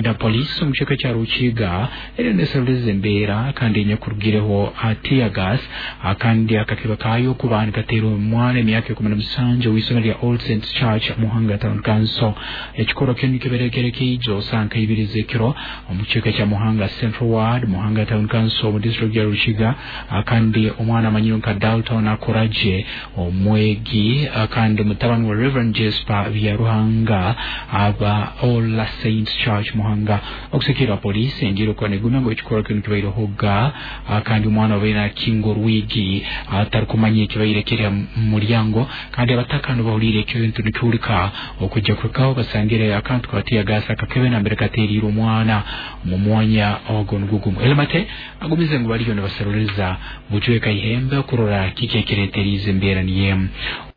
Uganda Police omukyeka kya Rukiga erenesereza embeera kandi enyakurugireho tear gas kandi akakeba kayo kubanga katero mwana emyaka 17 w'isomero lya All Saints Church Muhanga Town Council ekikoro ky'enni kiberekerekijo sanka ibirize kiro omukyeka kya Muhanga Central Ward Muhanga Town Council mu district ya Rukiga kandi omwana amanyiro nka Dalton Akoraje omwegi kandi mutabani wa Reverend Jesper Byaruhanga aba All Saints Church Muhanga okusekera police engiro kone gumango ekikoro ky'enni kibaire hoga kandi omwana obera Kingo Rwigi atarikumanya ekibayirekera mulyango kandi abatakano bawulire ekintu nikyulika okujja kukaho basangire akantu kwatiya gasa kakebe na mbere katerira omwana mu mwanya ogonugugumu elemate agumize ngo baliyo ne baseroleza bujweka ihembe kurora kikekereterize mbera niye